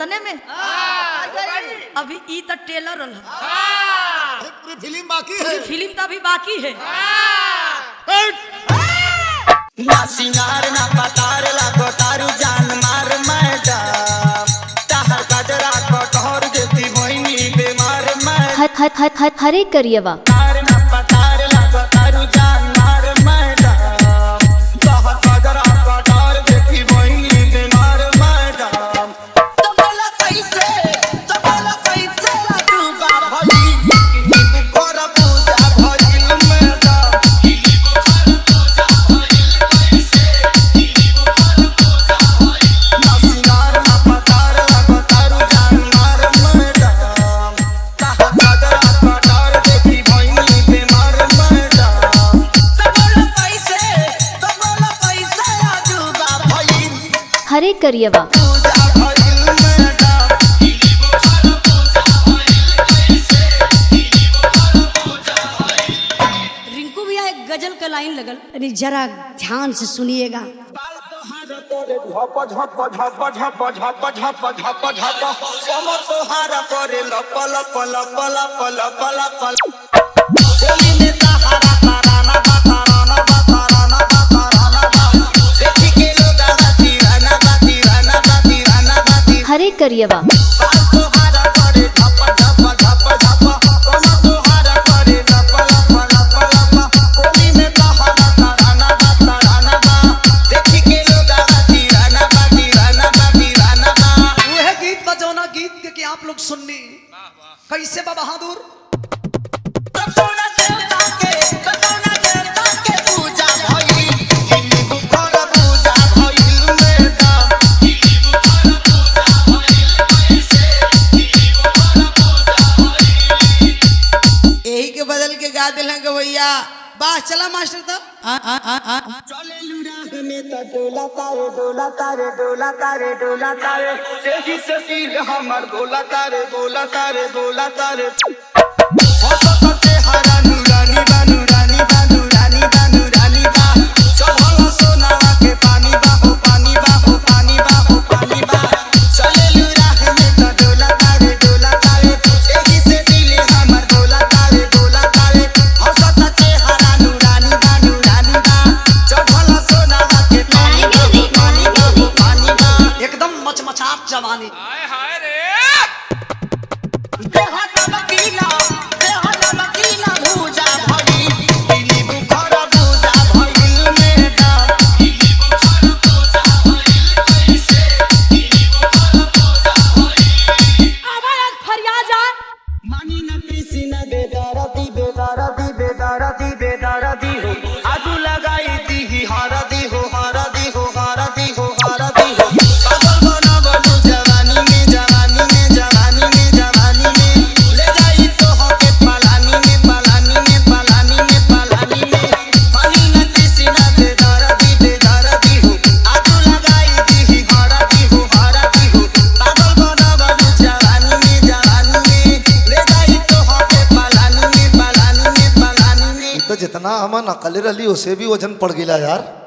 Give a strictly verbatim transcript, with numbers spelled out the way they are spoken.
उतने में अभी ई तो टेलर रहा पूरी फिल्म बाकी है। फिल्म तो अभी बाकी है। ना सिंगार ना पतार लागो तारू जान मार मैडम ताहर गजरा कटोर देती होइनी बीमार मैडम हर हर हर हर हरे करियवा ना पतार लागो तारू जान मार मैडम ताहर गजरा कटोर देती होइनी बीमार मैडम तो बोला कैसे तो बोला कैसे तू बा भली बुखर पूजा भइल मैडम हरे करियवा रिंकू भैया एक गजल का लाइन लगल। अरे जरा ध्यान से सुनिएगा। झप झप झप झप झप झप झप झप कमर तोहारा करे लप लप लप लप लप लप होली में तहारा ताराना बा ताराना बा ताराना बा ताराना बा देखी के लोग आती राना बा तीराना बा तीराना बा हरे करियवा तोहारा करे झप झप झप झप कमर तोहारा करे लप लप लप लप होली में तहारा ताराना बा ताराना बा देखी के लोग आती राना बा तीराना बा तीराना बा वह गीत बजौना गीत के कि आप लोग सुननी कैसे बा बहादुर। तकोना देवता के तकोना देवता के पूजा भइल हिंदी बुखर पूजा भइल मैडम हिंदी बुखर पूजा भइल कैसे हिंदी बुखर पूजा भइल यही के बदल के गा दिल के भैया वाह चला मास्टर तो चले लुरा में त डोला तारे डोला तारे डोला तारे डोला तारे सेही से सिर हमर बोला तारे बोला तारे बोला तारे हसते हरा नूरानी बा नूरानी बा नूरानी बा नूरानी बा चढ़ल सोनावा के पानी बा हो पानी बा हो पानी बा हो पानी बा चले लुरा में त डोला तारे डोला तारे सेही से सिर हमर बोला तारे बोला तारे हसते हरा नूरानी बा नूरानी बा चढ़ल सोनावा के पानी बा हो पानी बा हो पानी बा एकदम मचमचात जवानी। देहात वकीला देहात वकीला पूजा भइल हिंदी बुखर पूजा भइल मैडम हिंदी बुखर पूजा भइल कैसे हिंदी बुखर पूजा भइल आवाज फरियाद जा मानी न कृष्ण बेदरदी बेदरदी बेदरदी बेदरदी हो आजू लगाई दी हरदी हो हरदी हो हरदी हो हरदी हो पागल बना बनू जवानी में जवानी में जवानी में जवानी में ले जाई तो होके पलानी में पलानी में पलानी में पलानी में मानी न कृष्ण बेदरदी बेदरदी हो आजू लगाई दी हरदी हो हरदी हो पागल बना बनू जवानी में जवानी में ले जाई तो होके पलानी में पलानी में पलानी में तो जितना हम नकल रही उसे भी वजन पड़ गया यार।